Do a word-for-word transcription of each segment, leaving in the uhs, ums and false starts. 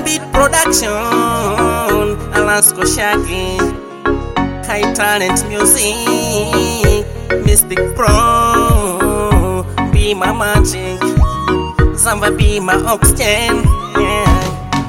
Beat Production, Alaska Shaggy, High Talent Music, Mystic Pro, be my magic, Zamba be my oxygen, yeah.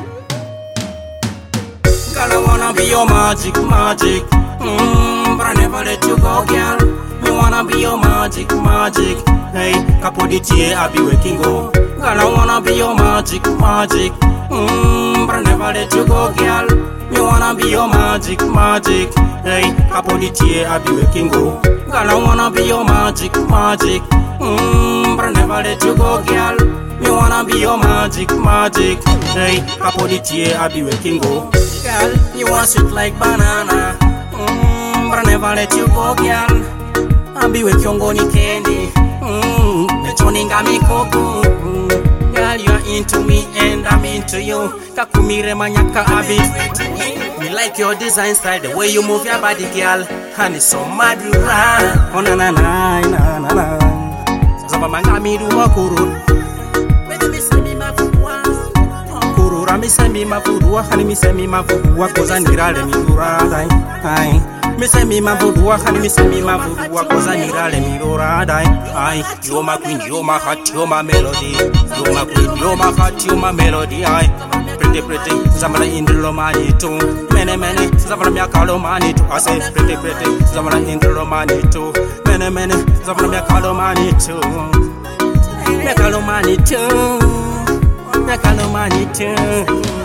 Girl, I wanna be your magic, magic, mm, but I never let you go, girl. Me wanna be your magic, magic, hey, Capoditie, I be waking go. Girl, I wanna be your magic, magic, mm, but I never let you go, girl. Me wanna be your magic, magic, hey, Capoditie, I be waking go. Girl, I wanna be your magic, magic, mm, but I never let you go, girl. Me wanna be your magic, magic, hey, Capoditie, I be waking go. Girl, you want sweet like banana, mm, but I never let you go, girl. I be with your goni candy, mm, mechoninga mikoko. Girl, you are into me and I'm into you. Kakumire manyaka abi. Me like your design style, the way you move your body, girl. And it's so mad you run. Oh na na na na na na. Zaba manga mi du wakuru. Baby mi se mi mafudwa. Kurura mi se mi mafudwa. Hani mi se mi mafudwa. Koza nirale mi dura. Dai, ai. Me say me my voodoo, honey, me say me my voodoo, cause I need all the mirror, die. Aye, you're my queen, you're my heart, you're my melody. You're my queen, you're my heart, you're my melody, aye. Pretty, pretty, Zamara in the Romani too. Many, many, Zamara Miakalo Mani too. I say pretty, pretty, Zamara in the Romani too. Many, many, Zamara Miakalo Mani too. Miakalo Mani too. Miakalo Mani too.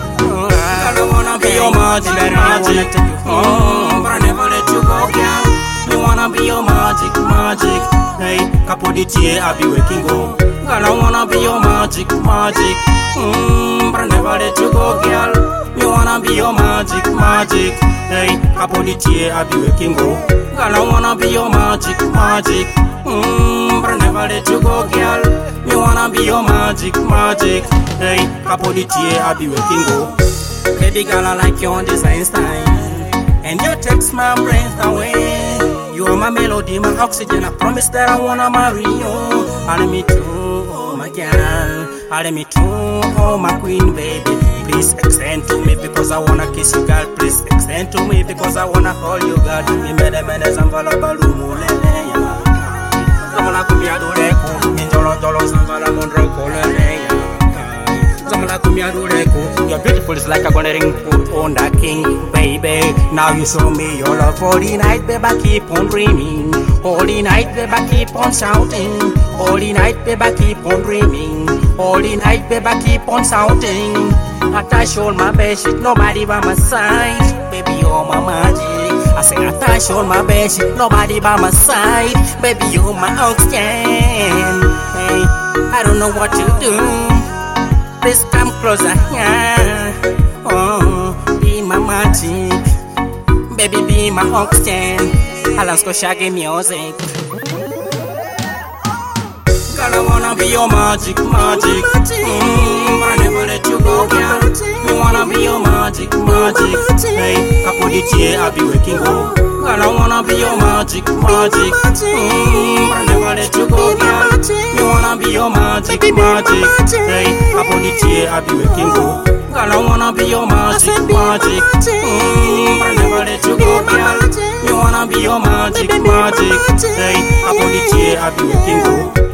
I don't wanna be your magic, magic, oh, but I never let you go, girl. Me wanna be your magic, magic, hey, Capoditie, I be waking go. Girl, I wanna be your magic, magic, mm, but I never let you go, girl. Me wanna be your magic, magic, hey, Capoditie, I be waking go. Girl, I wanna be your magic, magic, mm, but I never let you go, girl. Me wanna be your magic, magic, hey, Capoditie, I be waking go. Baby girl, I like your design style, and you takes my breath away. You are my melody, my oxygen. I promise that I wanna marry you. I me too, oh my girl. I me too, oh my queen, baby. Please extend to me because I wanna kiss you, girl. Please extend to me because I wanna hold you, girl. Me mede mede zambala balumu lele ya. Zambala kumia doleko, injolo jolo zambala mondro kolele ya. You're beautiful, it's like I'm gonna ring put on that king, baby. Now you show me your love for the night, baby. I keep on dreaming. All the night, baby. I keep on shouting. All the night, baby. I keep on dreaming. All the night, baby. I keep on shouting. I touch all my bed shit, nobody by my side, baby. You're my magic. I say I touch all my bed shit, nobody by my side, baby. You're my oxygen. Hey, I don't know what to do. Please come closer, yeah. Oh, be my magic, baby, be my oxygen. Alaska Shaggy music. Girl, I wanna be your magic, magic, mm, but I never let you go, girl. Me wanna be your magic, magic, hey, Capoditie, I be waking go. Girl, I wanna be your magic, magic, mm, but I never let you go, girl. Me wanna be your magic, magic, hey, Capoditie, I be waking go. Girl, I wanna be your magic, magic, mm, but I never let you go, girl. Me wanna be your magic, magic, hey, Capoditie, I be waking go.